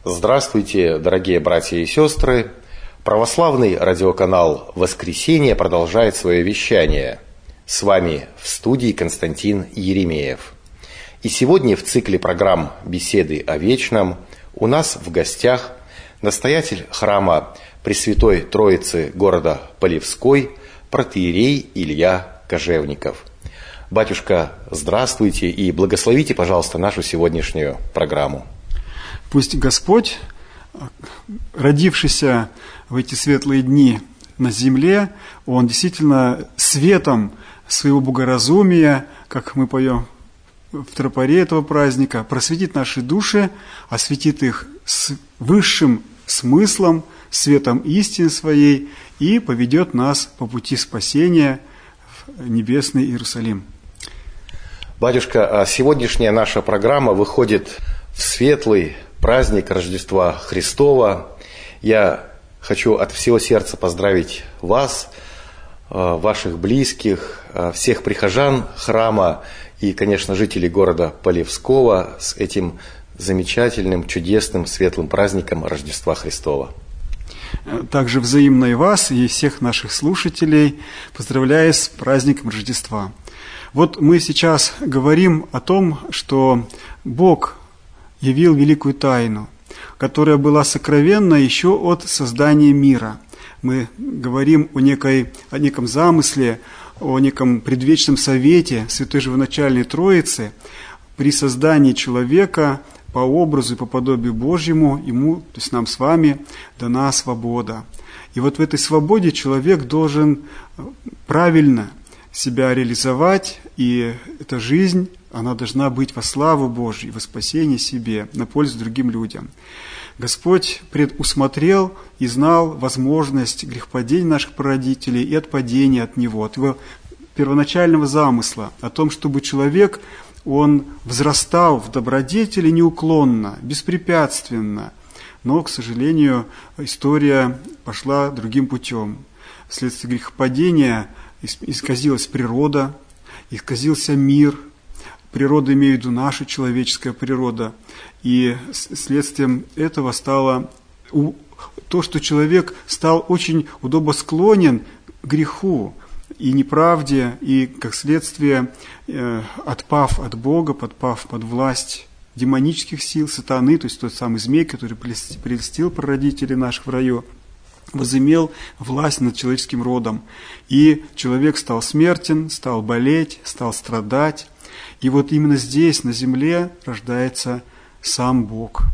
Здравствуйте, дорогие братья и сестры! Православный радиоканал «Воскресенье» продолжает свое вещание. С вами в студии Константин Еремеев. И сегодня в цикле программ «Беседы о вечном» у нас в гостях настоятель храма Пресвятой Троицы города Полевской, протоиерей Илья Кожевников. Батюшка, здравствуйте и благословите, пожалуйста, нашу сегодняшнюю программу. Пусть Господь, родившийся в эти светлые дни на земле, Он действительно светом своего богоразумия, как мы поем в тропаре этого праздника, просветит наши души, осветит их с высшим смыслом, светом истины своей и поведет нас по пути спасения в небесный Иерусалим. Батюшка, сегодняшняя наша программа выходит в светлый праздник Рождества Христова. Я хочу от всего сердца поздравить вас, ваших близких, всех прихожан храма и, конечно, жителей города Полевского с этим замечательным, чудесным, светлым праздником Рождества Христова. Также взаимно и вас, и всех наших слушателей поздравляю с праздником Рождества. Вот мы сейчас говорим о том, что Бог явил великую тайну, которая была сокровенна еще от создания мира. Мы говорим о неком замысле, о неком предвечном совете Святой Живоначальной Троицы. При создании человека по образу и по подобию Божьему ему, то есть нам с вами, дана свобода. И вот в этой свободе человек должен правильно себя реализовать, и эта жизнь, она должна быть во славу Божью, во спасение себе, на пользу другим людям. Господь предусмотрел и знал возможность грехопадения наших прародителей и отпадения от Него, от Его первоначального замысла, о том, чтобы человек, он возрастал в добродетели неуклонно, беспрепятственно. Но, к сожалению, история пошла другим путем. Вследствие грехопадения исказилась природа, исказился мир. Природа, имею в виду наша человеческая природа. И следствием этого стало то, что человек стал очень удобосклонен к греху и неправде, и, как следствие, отпав от Бога, подпав под власть демонических сил, сатаны, то есть тот самый змей, который прельстил прародителей наших в раю, возымел власть над человеческим родом. И человек стал смертен, стал болеть, стал страдать. И вот именно здесь, на земле, рождается сам Бог.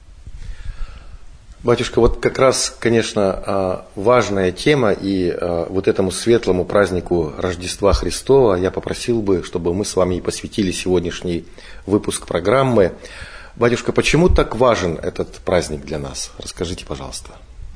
Батюшка, вот как раз, конечно, важная тема, и вот этому светлому празднику Рождества Христова я попросил бы, чтобы мы с вами и посвятили сегодняшний выпуск программы. Батюшка, почему так важен этот праздник для нас? Расскажите, пожалуйста.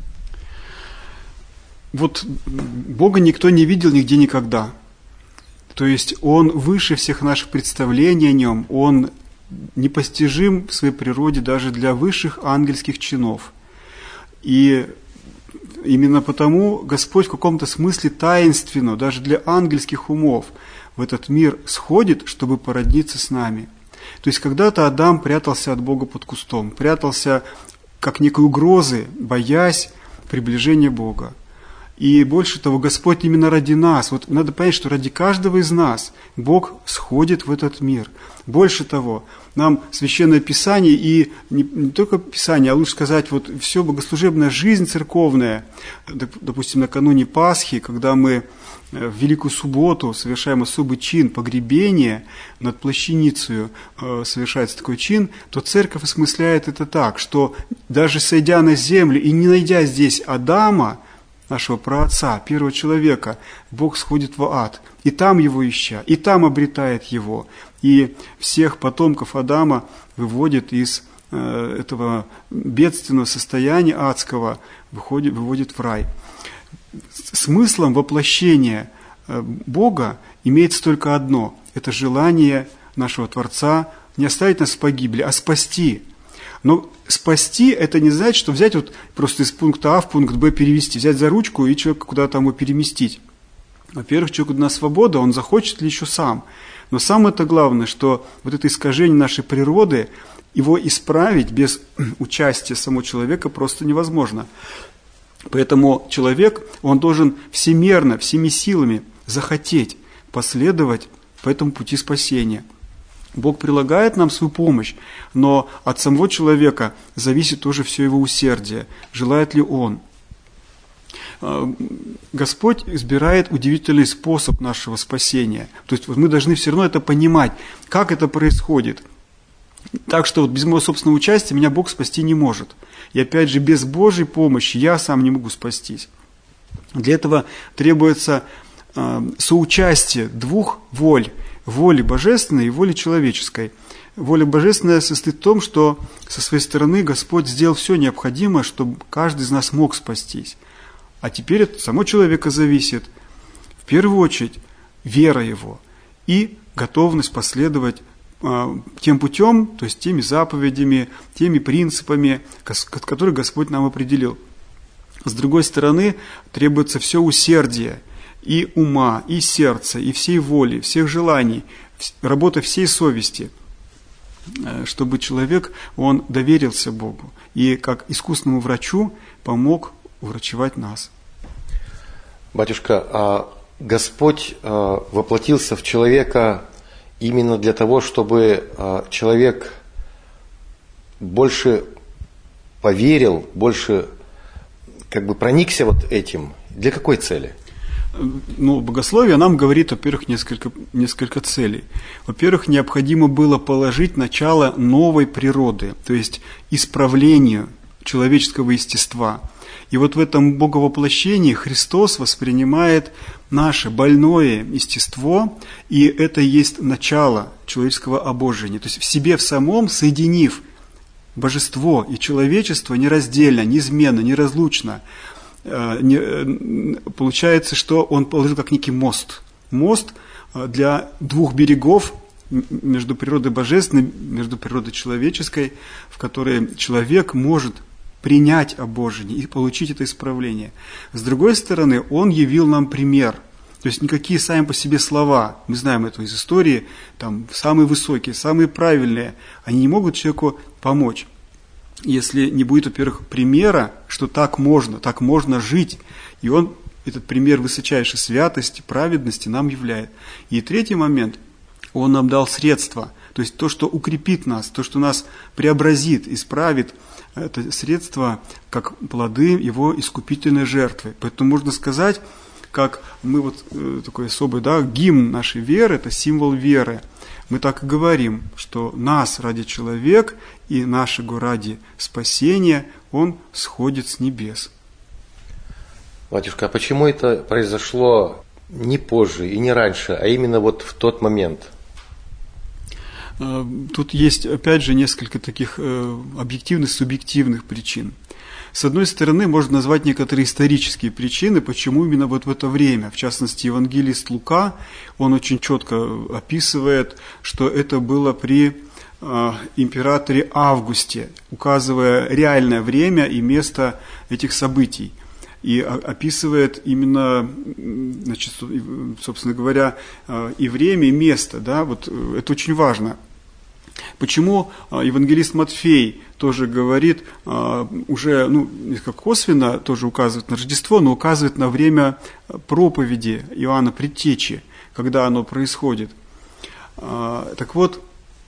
Вот Бога никто не видел нигде никогда. То есть Он выше всех наших представлений о Нем, Он непостижим в своей природе даже для высших ангельских чинов. И именно потому Господь в каком-то смысле таинственно, даже для ангельских умов, в этот мир сходит, чтобы породниться с нами. То есть когда-то Адам прятался от Бога под кустом, прятался как некой угрозы, боясь приближения Бога. И больше того, Господь именно ради нас, вот надо понять, что ради каждого из нас Бог сходит в этот мир. Больше того, нам Священное Писание, и не только Писание, а лучше сказать, вот все богослужебная жизнь церковная, допустим, накануне Пасхи, когда мы в Великую Субботу совершаем особый чин погребения, над плащаницей совершается такой чин, то Церковь осмысляет это так, что даже сойдя на землю и не найдя здесь Адама, нашего праотца, первого человека, Бог сходит в ад, и там его ища, и там обретает его, и всех потомков Адама выводит из этого бедственного состояния адского, выводит в рай. Смыслом воплощения Бога имеется только одно – это желание нашего Творца не оставить нас в погибели, а спасти. Но спасти – это не значит, что взять вот просто из пункта А в пункт Б перевести, взять за ручку и человека куда-то там его переместить. Во-первых, человеку дана свобода, он захочет ли еще сам. Но самое-то главное, что вот это искажение нашей природы его исправить без участия самого человека просто невозможно. Поэтому человек, он должен всемерно, всеми силами захотеть последовать по этому пути спасения. Бог прилагает нам свою помощь, но от самого человека зависит тоже все его усердие, желает ли он. Господь избирает удивительный способ нашего спасения. То есть мы должны все равно это понимать, как это происходит. Так что без моего собственного участия меня Бог спасти не может. И опять же, без Божьей помощи я сам не могу спастись. Для этого требуется соучастие двух воль. Воли божественной и воли человеческой. Воля божественная состоит в том, что со своей стороны Господь сделал все необходимое, чтобы каждый из нас мог спастись. А теперь от самого человека зависит, в первую очередь, вера его и готовность последовать тем путем, то есть теми заповедями, теми принципами, которые Господь нам определил. С другой стороны, требуется все усердие и ума, и сердца, и всей воли, всех желаний, работа всей совести, чтобы человек, он доверился Богу и как искусному врачу помог врачевать нас. Батюшка, а Господь воплотился в человека именно для того, чтобы человек больше поверил, больше как бы проникся вот этим. Для какой цели? Ну, богословие нам говорит, во-первых, несколько целей. Во-первых, необходимо было положить начало новой природы, то есть исправлению человеческого естества. И вот в этом боговоплощении Христос воспринимает наше больное естество, и это и есть начало человеческого обожения. То есть в себе в самом, соединив божество и человечество нераздельно, неизменно, неразлучно, получается, что он положил как некий мост. Мост для двух берегов между природой божественной, между природой человеческой, в которой человек может принять обожение и получить это исправление. С другой стороны, он явил нам пример. То есть никакие сами по себе слова, мы знаем это из истории, там самые высокие, самые правильные, они не могут человеку помочь. Если не будет, во-первых, примера, что так можно жить, и он, этот пример высочайшей святости, праведности нам являет. И третий момент, он нам дал средства, то есть то, что укрепит нас, то, что нас преобразит, исправит, это средство, как плоды его искупительной жертвы. Поэтому можно сказать, как мы вот такой особый, гимн нашей веры, это символ веры. Мы так и говорим, что нас ради человек и нашего ради спасения он сходит с небес. Батюшка, а почему это произошло не позже и не раньше, а именно вот в тот момент? Тут есть, опять же, несколько таких объективных, субъективных причин. С одной стороны, можно назвать некоторые исторические причины, почему именно вот в это время. В частности, евангелист Лука, он очень четко описывает, что это было при императоре Августе, указывая реальное время и место этих событий. И описывает именно, значит, собственно говоря, и время, и место. Да? Вот это очень важно. Почему евангелист Матфей тоже говорит, уже несколько косвенно тоже указывает на Рождество, но указывает на время проповеди Иоанна Предтечи, когда оно происходит. Так вот,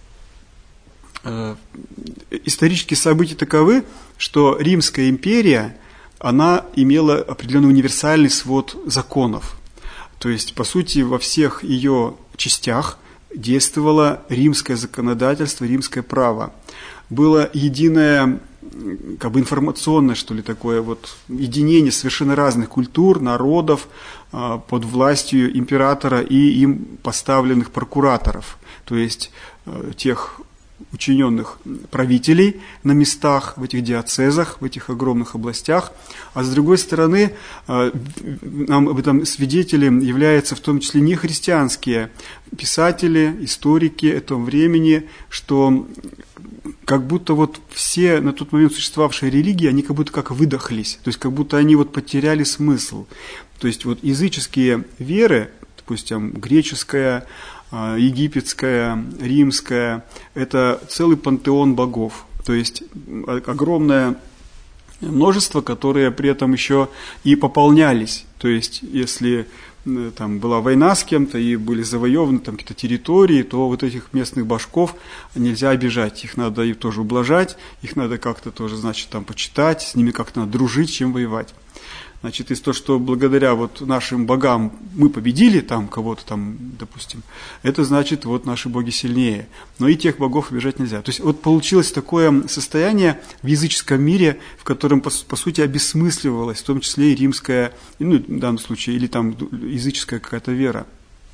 исторические события таковы, что Римская империя, она имела определенный универсальный свод законов. То есть, по сути, во всех ее частях действовало римское законодательство, римское право. Было единое, как бы информационное, что ли, такое вот единение совершенно разных культур, народов под властью императора и им поставленных прокураторов, то есть тех учиненных правителей на местах, в этих диацезах, в этих огромных областях. А с другой стороны, нам об этом свидетелем являются в том числе нехристианские писатели, историки этого времени, что как будто вот все на тот момент существовавшие религии, они как будто как выдохлись, то есть как будто они вот потеряли смысл. То есть вот языческие веры, допустим, греческая, египетская, римская, это целый пантеон богов. То есть огромное множество, которые при этом еще и пополнялись. То есть если там была война с кем-то и были завоеваны там какие-то территории, то вот этих местных башков нельзя обижать, их надо и тоже ублажать, их надо как-то тоже, значит, там почитать, с ними как-то надо дружить, чем воевать. Значит, из того, что благодаря вот нашим богам мы победили там кого-то там, допустим, это значит, вот наши боги сильнее. Но и тех богов обижать нельзя. То есть вот получилось такое состояние в языческом мире, в котором, по сути, обесмысливалась, в том числе и римская, ну, в данном случае, или там языческая какая-то вера.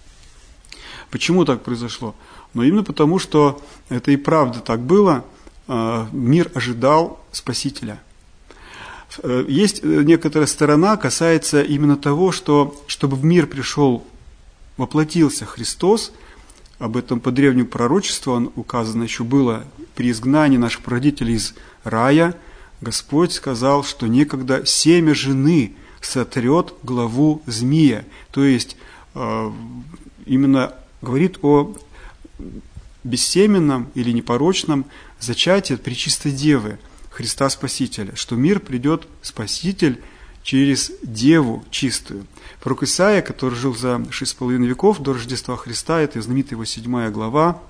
Почему так произошло? Но именно потому, что это и правда так было, мир ожидал Спасителя. Есть некоторая сторона, касается именно того, что чтобы в мир пришел, воплотился Христос, об этом по древнему пророчеству указано еще было при изгнании наших прародителей из рая, Господь сказал, что некогда семя жены сотрет главу змея. То есть именно говорит о бессеменном или непорочном зачатии от пречистой Девы, Христа Спасителя, что в мир придет Спаситель через Деву чистую. Пророк Исаия, который жил за 6,5 веков до Рождества Христа, это знаменитая его 7 глава,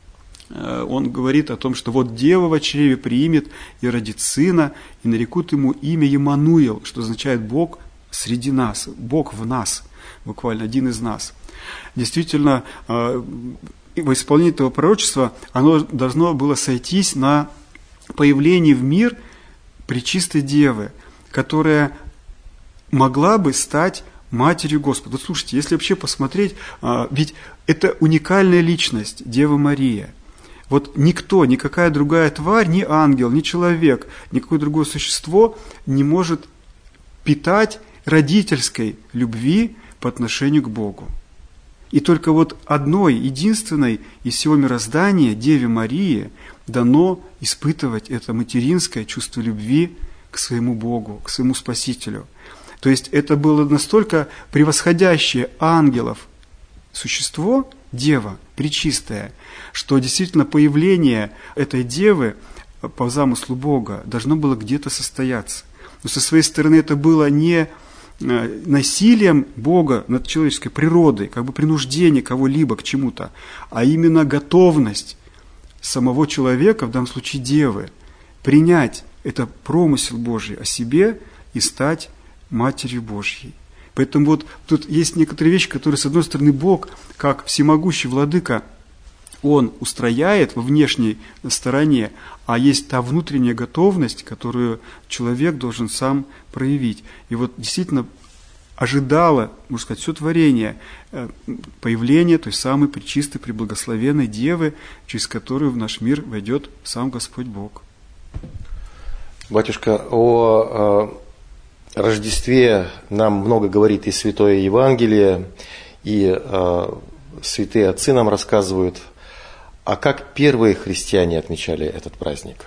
он говорит о том, что вот Дева во чреве приимет и родит сына, и нарекут ему имя Емануил, что означает Бог среди нас, Бог в нас, буквально один из нас. Действительно, во исполнении этого пророчества оно должно было сойтись на появлении в мир пречистой Девы, которая могла бы стать матерью Господа. Вот слушайте, если вообще посмотреть, ведь это уникальная личность, Дева Мария. Вот никто, никакая другая тварь, ни ангел, ни человек, никакое другое существо не может питать родительской любви по отношению к Богу. И только вот одной, единственной из всего мироздания, Деве Марии, дано испытывать это материнское чувство любви к своему Богу, к своему Спасителю. То есть это было настолько превосходящее ангелов существо, Дева, пречистая, что действительно появление этой Девы по замыслу Бога должно было где-то состояться. Но со своей стороны это было не насилием Бога над человеческой природой, как бы принуждение кого-либо к чему-то, а именно готовность самого человека, в данном случае Девы, принять это промысел Божий о себе и стать Матерью Божьей. Поэтому вот тут есть некоторые вещи, которые, с одной стороны, Бог, как всемогущий владыка, Он устрояет во внешней стороне, а есть та внутренняя готовность, которую человек должен сам проявить. И вот действительно ожидало, можно сказать, все творение появления той самой пречистой, преблагословенной Девы, через которую в наш мир войдет сам Господь Бог. Батюшка, о Рождестве нам много говорит и Святое Евангелие, и святые отцы нам рассказывают. А как первые христиане отмечали этот праздник?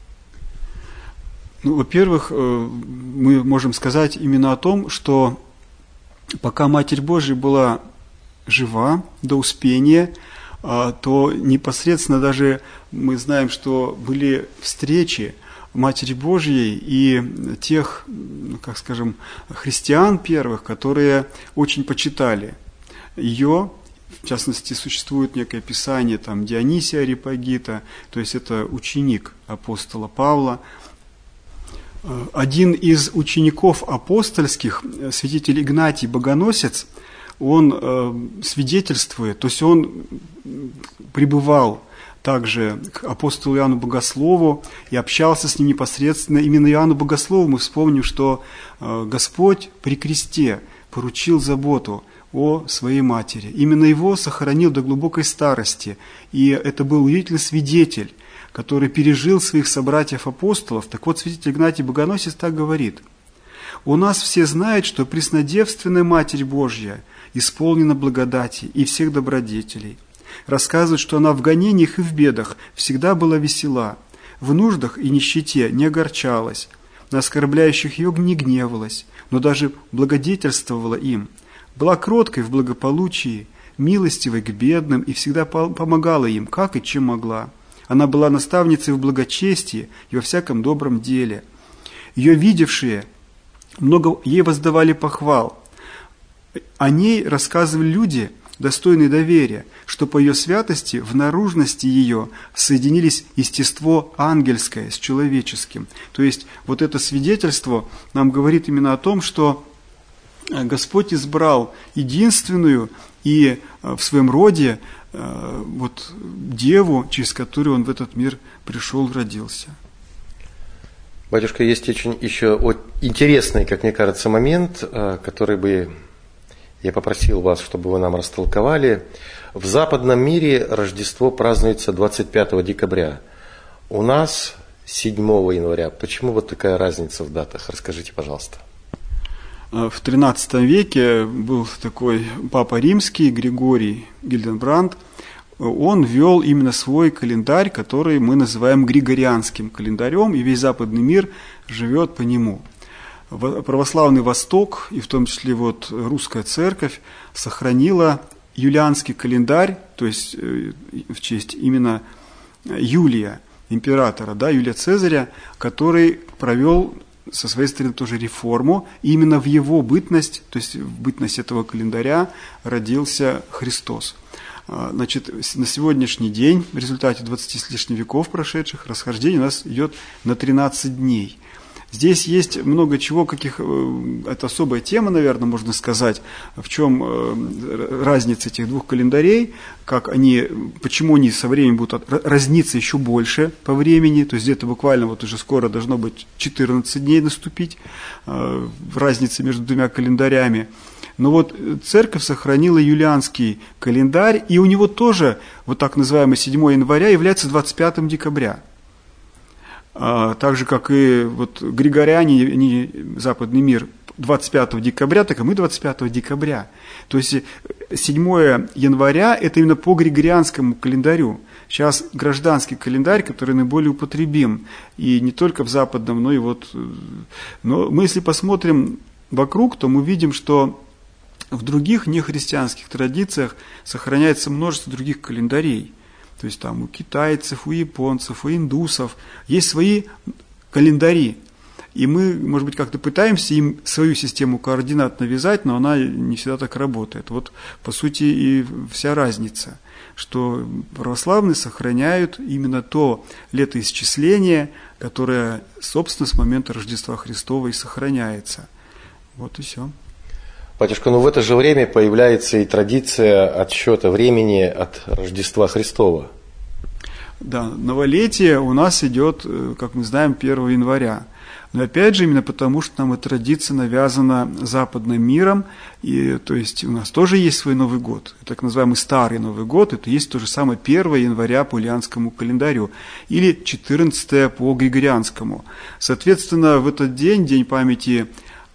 Ну, во-первых, мы можем сказать именно о том, что пока Матерь Божия была жива до успения, то непосредственно даже мы знаем, что были встречи Матери Божьей и тех, как скажем, христиан первых, которые очень почитали ее. В частности, существует некое писание там, Дионисия Ареопагита, то есть это ученик апостола Павла. Один из учеников апостольских, святитель Игнатий Богоносец, он свидетельствует, то есть он пребывал также к апостолу Иоанну Богослову и общался с ним непосредственно. Именно Иоанну Богослову мы вспомним, что Господь при кресте поручил заботу о своей матери. Именно его сохранил до глубокой старости. И это был удивительный свидетель, который пережил своих собратьев-апостолов. Так вот, святитель Игнатий Богоносец так говорит: «У нас все знают, что преснодевственная Матерь Божья исполнена благодати и всех добродетелей. Рассказывают, что она в гонениях и в бедах всегда была весела, в нуждах и нищете не огорчалась, на оскорбляющих ее не гневалась, но даже благодетельствовала им, была кроткой в благополучии, милостивой к бедным и всегда помогала им, как и чем могла. Она была наставницей в благочестии и во всяком добром деле. Ее видевшие много ей воздавали похвал. О ней рассказывали люди, достойные доверия, что по ее святости в наружности ее соединились естество ангельское с человеческим. То есть вот это свидетельство нам говорит именно о том, что Господь избрал единственную и в своем роде вот деву, через которую Он в этот мир пришел, родился. Батюшка, есть очень еще интересный, как мне кажется, момент, который бы я попросил вас, чтобы вы нам растолковали. В западном мире Рождество празднуется 25 декабря. У нас 7 января. Почему вот такая разница в датах? Расскажите, пожалуйста. В XIII веке был такой папа римский Григорий Гильденбранд. Он ввел именно свой календарь, который мы называем Григорианским календарем, и весь западный мир живет по нему. Православный Восток, и в том числе вот русская церковь, сохранила юлианский календарь, то есть в честь именно Юлия, императора, да, Юлия Цезаря, который провел со своей стороны тоже реформу, и именно в его бытность, то есть в бытность этого календаря родился Христос. Значит, на сегодняшний день, в результате 20 с лишним веков прошедших, расхождение у нас идет на 13 дней. Здесь есть много чего, это особая тема, наверное, можно сказать, в чем разница этих двух календарей, почему они со временем будут разниться еще больше по времени, то есть где-то буквально вот уже скоро должно быть 14 дней наступить, разница между двумя календарями. Но вот церковь сохранила юлианский календарь, и у него тоже вот так называемый 7 января является 25 декабря. Так же, как и вот григориане, западный мир, 25 декабря, так и мы 25 декабря. То есть 7 января – это именно по григорианскому календарю. Сейчас гражданский календарь, который наиболее употребим, и не только в западном, но и вот… Но мы, если посмотрим вокруг, то мы видим, что в других нехристианских традициях сохраняется множество других календарей. То есть там у китайцев, у японцев, у индусов есть свои календари. И мы, может быть, как-то пытаемся им свою систему координат навязать, но она не всегда так работает. Вот, по сути, и вся разница, что православные сохраняют именно то летоисчисление, которое, собственно, с момента Рождества Христова и сохраняется. Вот и все. Батюшка, в это же время появляется и традиция отсчета времени от Рождества Христова. Да, новолетие у нас идет, как мы знаем, 1 января. Но опять же, именно потому, что нам эта традиция навязана западным миром, и, то есть у нас тоже есть свой Новый год, так называемый Старый Новый год, это есть то же самое 1 января по юлианскому календарю, или 14 по григорианскому. Соответственно, в этот день, день памяти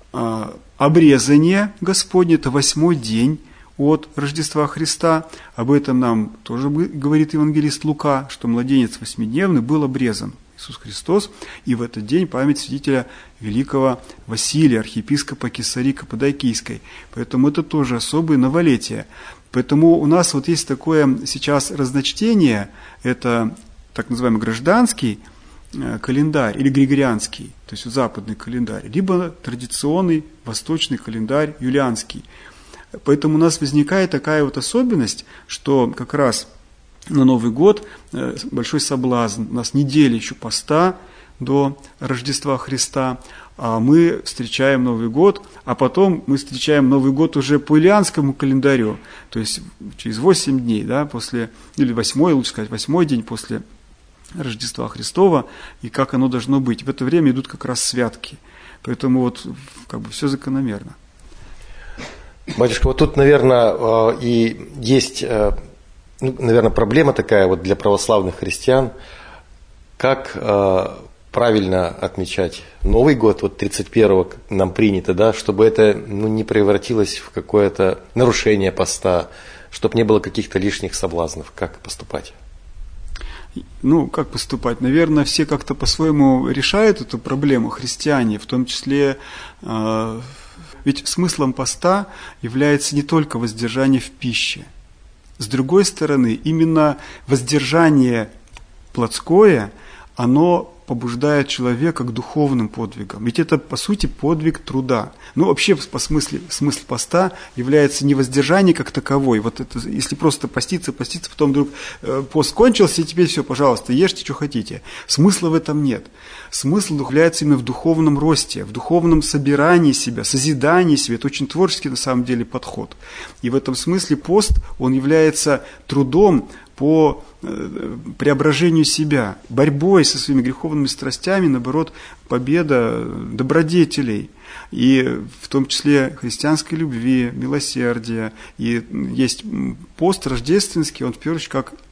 обрезание Господне, это 8-й день от Рождества Христа. Об этом нам тоже говорит евангелист Лука, что младенец 8-дневный был обрезан, Иисус Христос, и в этот день память святителя великого Василия, архиепископа Кесарии Каппадокийской. Поэтому это тоже особое новолетие. Поэтому у нас вот есть такое сейчас разночтение, это так называемый гражданский календарь или григорианский, то есть западный календарь, либо традиционный восточный календарь юлианский. Поэтому у нас возникает такая вот особенность, что как раз на Новый год большой соблазн, у нас неделя еще поста до Рождества Христа, а мы встречаем Новый год, а потом мы встречаем Новый год уже по юлианскому календарю, то есть через 8 дней, да, или 8-й, лучше сказать, 8-й день после Рождества Христова, и как оно должно быть. В это время идут как раз святки. Поэтому вот как бы все закономерно. Батюшка, вот тут, наверное, и есть, наверное, проблема такая вот для православных христиан, как правильно отмечать Новый год, вот 31-го нам принято, да, чтобы это не превратилось в какое-то нарушение поста, чтобы не было каких-то лишних соблазнов. Как поступать? Как поступать? Наверное, все как-то по-своему решают эту проблему, христиане, в том числе, ведь смыслом поста является не только воздержание в пище. с другой стороны, именно воздержание плотское, оно побуждает человека к духовным подвигам. Ведь это, по сути, подвиг труда. Ну, вообще, смысл поста является не воздержание как таковой. Вот это, если просто поститься, потом вдруг пост кончился, и теперь все, пожалуйста, ешьте, что хотите. Смысла в этом нет. Смысл является именно в духовном росте, в духовном собирании себя, созидании себя. Это очень творческий, на самом деле, подход. И в этом смысле пост, он является трудом по преображению себя, борьбой со своими греховными страстями, наоборот, победа добродетелей, и в том числе христианской любви, милосердия. И есть пост рождественский, он в первую очередь как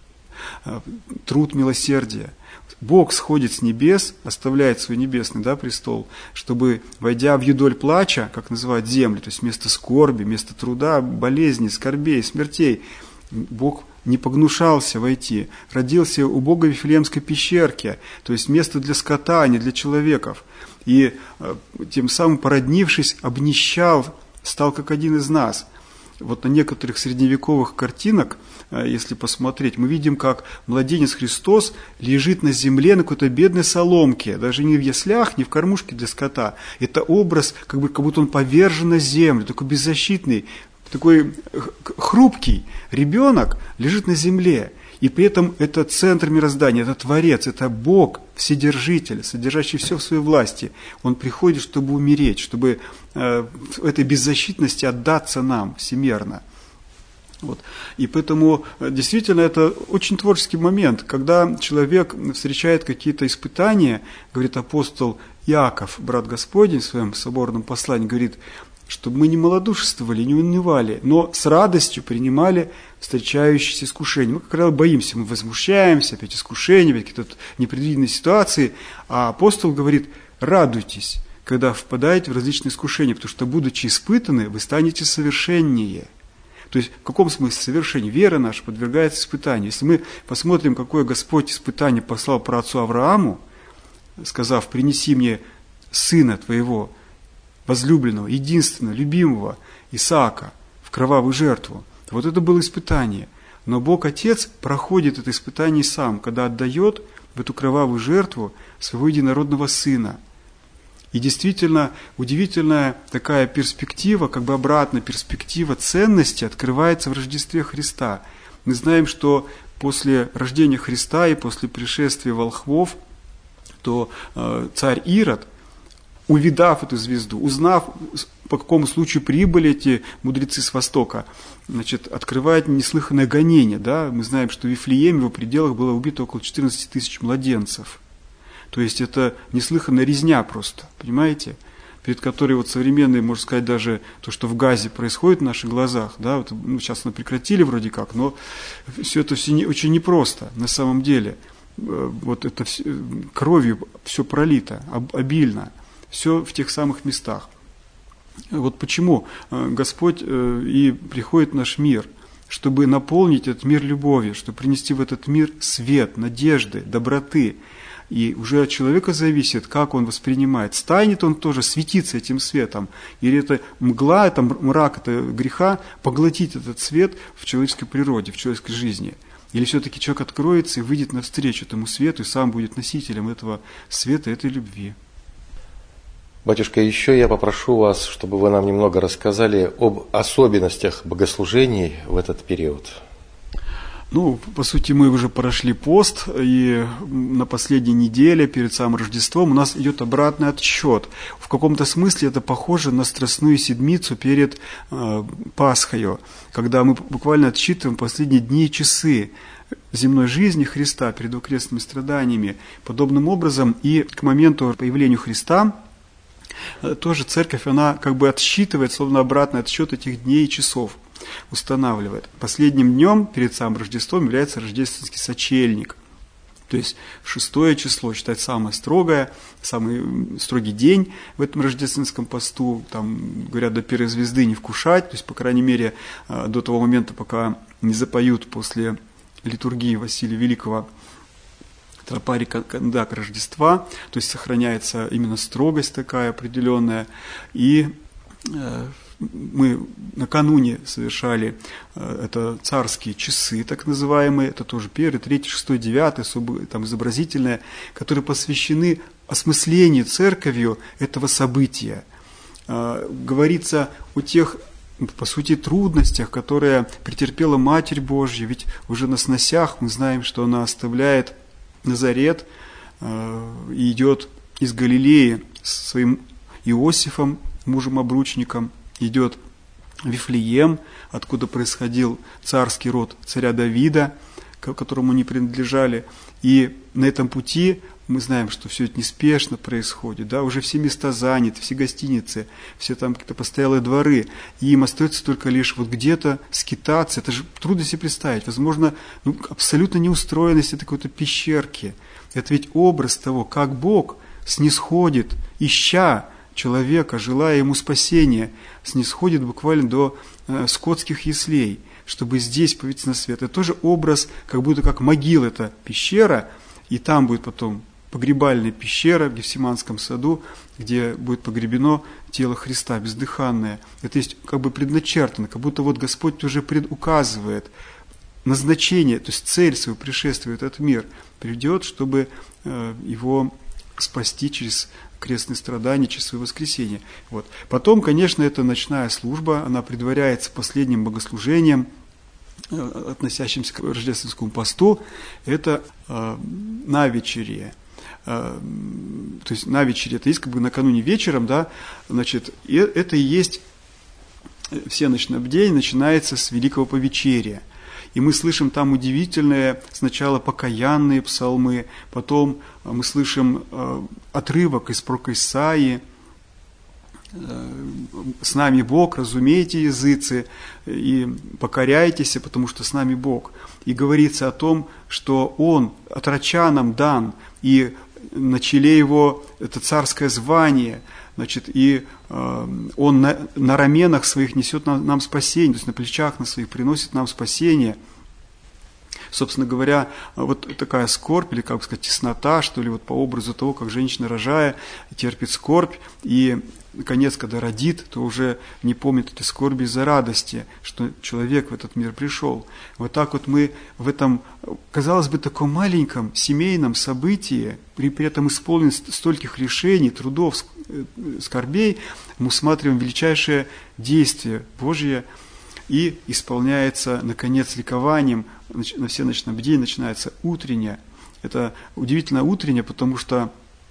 труд милосердия. Бог сходит с небес, оставляет свой небесный престол, чтобы, войдя в юдоль плача, как называют землю, то есть место скорби, место труда, болезней, скорбей, смертей, Бог не погнушался войти, родился у Бога в Вифлеемской пещерке, то есть место для скота, а не для человеков. И тем самым, породнившись, обнищал, стал как один из нас. Вот на некоторых средневековых картинах, если посмотреть, мы видим, как младенец Христос лежит на земле на какой-то бедной соломке, даже не в яслях, не в кормушке для скота. Это образ, как будто он повержен на землю, такой беззащитный, такой хрупкий ребенок лежит на земле, и при этом это центр мироздания, это Творец, это Бог, Вседержитель, содержащий все в своей власти. Он приходит, чтобы умереть, чтобы в этой беззащитности отдаться нам всемерно. Вот. И поэтому действительно это очень творческий момент, когда человек встречает какие-то испытания, говорит апостол Иаков, брат Господень, в своем соборном послании, говорит, чтобы мы не малодушествовали, не унывали, но с радостью принимали встречающиеся искушения. Мы, как правило, боимся, мы возмущаемся, опять искушения, опять какие-то непредвиденные ситуации, а апостол говорит, радуйтесь, когда впадаете в различные искушения, потому что, будучи испытаны, вы станете совершеннее. То есть, в каком смысле совершение? Вера наша подвергается испытанию. Если мы посмотрим, какое Господь испытание послал праотцу Аврааму, сказав, принеси мне сына твоего, возлюбленного, единственного, любимого Исаака в кровавую жертву. Вот это было испытание. Но Бог Отец проходит это испытание сам, когда отдает в эту кровавую жертву своего единородного Сына. И действительно, удивительная такая перспектива, как бы обратная перспектива ценности открывается в Рождестве Христа. Мы знаем, что после рождения Христа и после пришествия волхвов, то царь Ирод, увидав эту звезду, узнав, по какому случаю прибыли эти мудрецы с Востока, открывает неслыханное гонение. Да? Мы знаем, что в Вифлееме, в его пределах было убито около 14 тысяч младенцев. То есть это неслыханная резня просто, понимаете? Перед которой современные, можно сказать, даже то, что в Газе происходит в наших глазах, да, сейчас мы прекратили вроде как, но все это очень непросто на самом деле. Вот это кровью все пролито, обильно. Все в тех самых местах. Вот почему Господь и приходит в наш мир, чтобы наполнить этот мир любовью, чтобы принести в этот мир свет, надежды, доброты. И уже от человека зависит, как он воспринимает. Станет он тоже светиться этим светом, или это мгла, это мрак, это греха, поглотить этот свет в человеческой природе, в человеческой жизни. Или все-таки человек откроется и выйдет навстречу этому свету, и сам будет носителем этого света, этой любви. Батюшка, еще я попрошу вас, чтобы вы нам немного рассказали об особенностях богослужений в этот период. По сути, мы уже прошли пост, и на последней неделе перед самым Рождеством у нас идет обратный отсчет. В каком-то смысле это похоже на Страстную Седмицу перед Пасхою, когда мы буквально отсчитываем последние дни и часы земной жизни Христа перед его крестными страданиями. Подобным образом и к моменту появления Христа тоже церковь, она как бы отсчитывает, словно обратный отсчет этих дней и часов устанавливает. Последним днем перед самым Рождеством является рождественский сочельник. То есть 6 число считать самое строгое, самый строгий день в этом рождественском посту. Там, говорят, до первой звезды не вкушать, то есть, по крайней мере, до того момента, пока не запоют после литургии Василия Великого тропарий кандак Рождества, то есть сохраняется именно строгость такая определенная. И мы накануне совершали это царские часы, так называемые, это тоже 1, 3, 6, 9, особо там изобразительные, которые посвящены осмыслению церковью этого события. Говорится о тех, по сути, трудностях, которые претерпела Матерь Божья, ведь уже на сносях мы знаем, что она оставляет Назарет и идет из Галилеи с своим Иосифом, мужем-обручником, идет в Вифлеем, откуда происходил царский род царя Давида, к которому они принадлежали. И на этом пути мы знаем, что все это неспешно происходит, да, уже все места заняты, все гостиницы, все там какие-то постоялые дворы, и им остается только лишь вот где-то скитаться. Это же трудно себе представить. Возможно, абсолютно неустроенность этой какой-то пещерки. Это ведь образ того, как Бог снисходит, ища человека, желая ему спасения, снисходит буквально до скотских яслей, чтобы здесь появиться на свет. Это тоже образ, как будто как могила, это пещера, и там будет потом погребальная пещера в Гефсиманском саду, где будет погребено тело Христа, бездыханное. Это есть как бы предначертано, как будто вот Господь уже предуказывает назначение, то есть цель своего пришествия в этот мир, придет, чтобы его спасти через крестные страдания, через свое воскресение. Вот. Потом, конечно, это ночная служба, она предваряется последним богослужением, относящимся к рождественскому посту, это навечерие. То есть навечерие, это есть как бы накануне вечером, да, значит, и это и есть всеночное бдение, начинается с Великого Повечерия. И мы слышим там удивительные сначала покаянные псалмы, потом мы слышим отрывок из пророка Исаии: «С нами Бог, разумейте, языцы, и покоряйтесь, потому что с нами Бог». И говорится о том, что Он отрочанам дан, и на челе Его это царское звание, значит, и Он на раменах своих несет нам спасение, то есть на плечах на своих приносит нам спасение. Собственно говоря, вот такая скорбь, или, как бы сказать, теснота, что ли, вот по образу того, как женщина, рожая, терпит скорбь, и, наконец, когда родит, то уже не помнит этой скорби из-за радости, что человек в этот мир пришел. Вот так вот мы в этом, казалось бы, таком маленьком семейном событии, при этом исполненном стольких лишений, трудов, скорбей, мы усматриваем величайшее действие Божье, и исполняется, наконец, ликованием, на всеночном бдении начинается утреннее. Это удивительно утреннее, потому что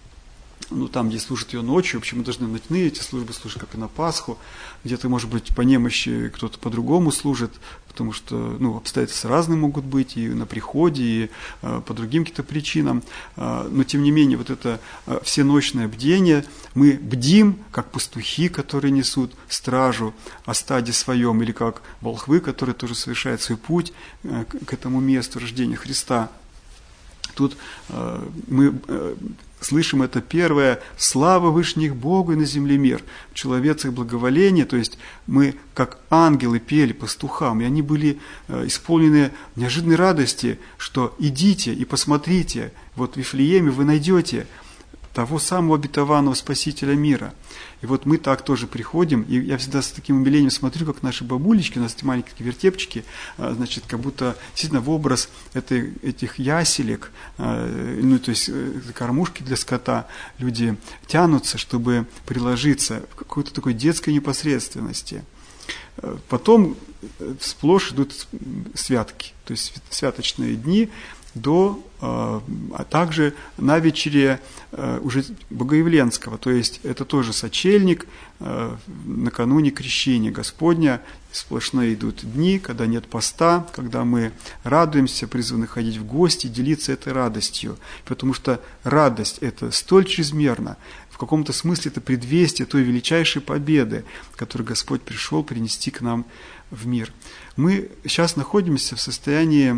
там, где служат ее ночью, вообще мы должны ночные эти службы служить, как и на Пасху. Где-то, может быть, по немощи кто-то по-другому служит, потому что обстоятельства разные могут быть и на приходе, и по другим каким-то причинам. Но, тем не менее, вот это всеночное бдение, мы бдим, как пастухи, которые несут стражу о стаде своем, или как волхвы, которые тоже совершают свой путь к этому месту рождения Христа. Тут мы слышим это первое: «Слава вышних Богу и на земле мир». В человецах благоволение, то есть мы, как ангелы, пели пастухам, и они были исполнены неожиданной радости, что идите и посмотрите, вот в Вифлееме вы найдете того самого обетованного Спасителя мира. И вот мы так тоже приходим, и я всегда с таким умилением смотрю, как наши бабулечки, у нас эти маленькие вертепчики, значит, как будто действительно в образ этих яселек, то есть кормушки для скота, люди тянутся, чтобы приложиться в какой-то такой детской непосредственности. Потом сплошь идут святки, то есть святочные дни, а также навечерие уже Богоявленского, то есть это тоже сочельник, накануне крещения Господня, сплошные идут дни, когда нет поста, когда мы радуемся, призваны ходить в гости, делиться этой радостью, потому что радость это столь чрезмерна, в каком-то смысле это предвестие той величайшей победы, которую Господь пришел принести к нам в мир. Мы сейчас находимся в состоянии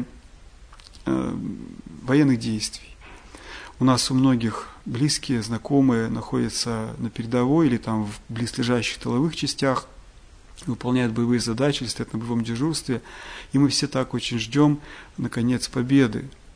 военных действий. У нас у многих близкие, знакомые находятся на передовой или там в близлежащих тыловых частях, выполняют боевые задачи, или стоят на боевом дежурстве, и мы все так очень ждем, наконец, победы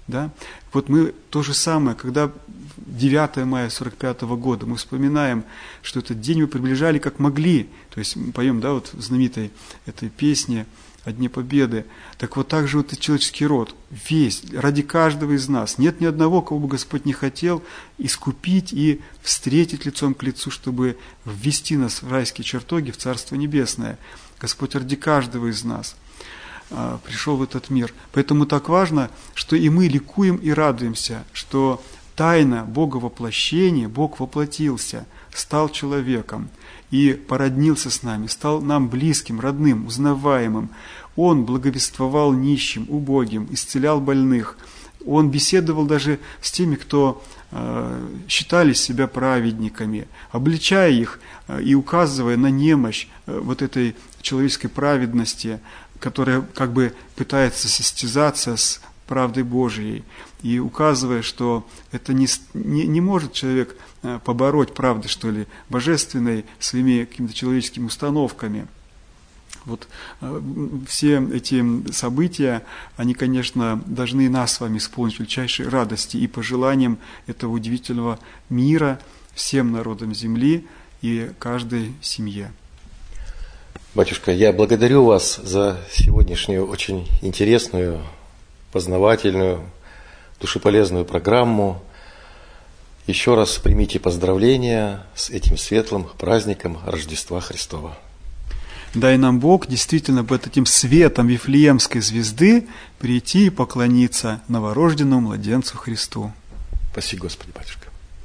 Да? Вот мы то же самое, когда 9 мая 45 года мы вспоминаем, что этот день мы приближали как могли. То есть мы поем, да, вот в знаменитой этой песне о Дне Победы. Так вот так же вот и человеческий род, весь, ради каждого из нас. Нет ни одного, кого бы Господь не хотел искупить и встретить лицом к лицу, чтобы ввести нас в райские чертоги, в Царство Небесное. Господь ради каждого из нас пришел в этот мир. Поэтому так важно, что и мы ликуем и радуемся, что тайна Бога воплощения, Бог воплотился, стал человеком и породнился с нами, стал нам близким, родным, узнаваемым. Он благовествовал нищим, убогим, исцелял больных. Он беседовал даже с теми, кто считали себя праведниками, обличая их и указывая на немощь вот этой человеческой праведности, которая как бы пытается состязаться с правдой Божией, и указывая, что это не может человек побороть правды, что ли, божественной своими какими-то человеческими установками. Вот все эти события, они, конечно, должны нас с вами исполнить величайшей радости и пожеланием этого удивительного мира всем народам земли и каждой семье. Батюшка, я благодарю вас за сегодняшнюю очень интересную, познавательную, душеполезную программу. Еще раз примите поздравления с этим светлым праздником Рождества Христова. Дай нам Бог действительно под этим светом Вифлеемской звезды прийти и поклониться новорожденному младенцу Христу. Спасибо, Господи, батюшка.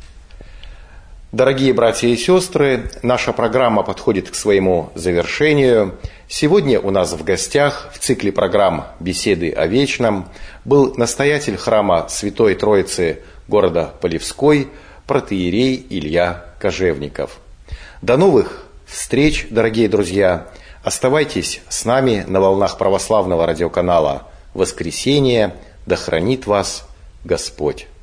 Дорогие братья и сестры, наша программа подходит к своему завершению. Сегодня у нас в гостях в цикле программ «Беседы о вечном» был настоятель храма Святой Троицы города Полевской, протоиерей Илья Кожевников. До новых встреч, дорогие друзья! Оставайтесь с нами на волнах православного радиоканала «Воскресение». Да хранит вас Господь!